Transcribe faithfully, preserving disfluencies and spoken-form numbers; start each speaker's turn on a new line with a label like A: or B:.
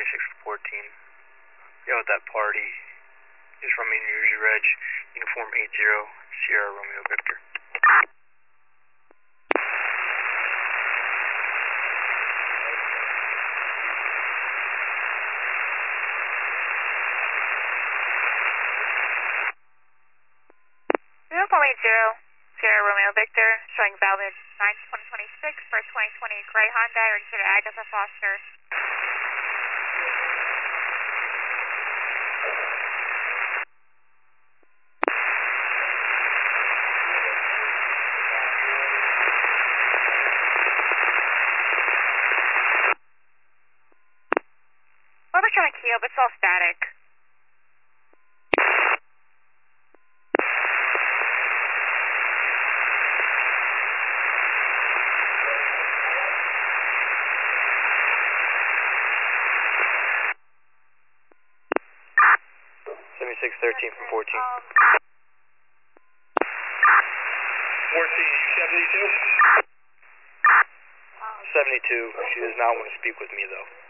A: seventy-six fourteen. Yeah, with that party is from New Jersey Reg, uniform eight zero, Sierra Romeo Victor.
B: Uniform eight zero, Sierra Romeo Victor, showing valid nine twenty twenty-six for twenty twenty gray Hyundai, registered at Agatha Foster. We're showing Keo, but it's all static.
A: seventy-six thirteen from fourteen.
C: fourteen, seventy-two?
A: seventy-two, she does not want to speak with me though.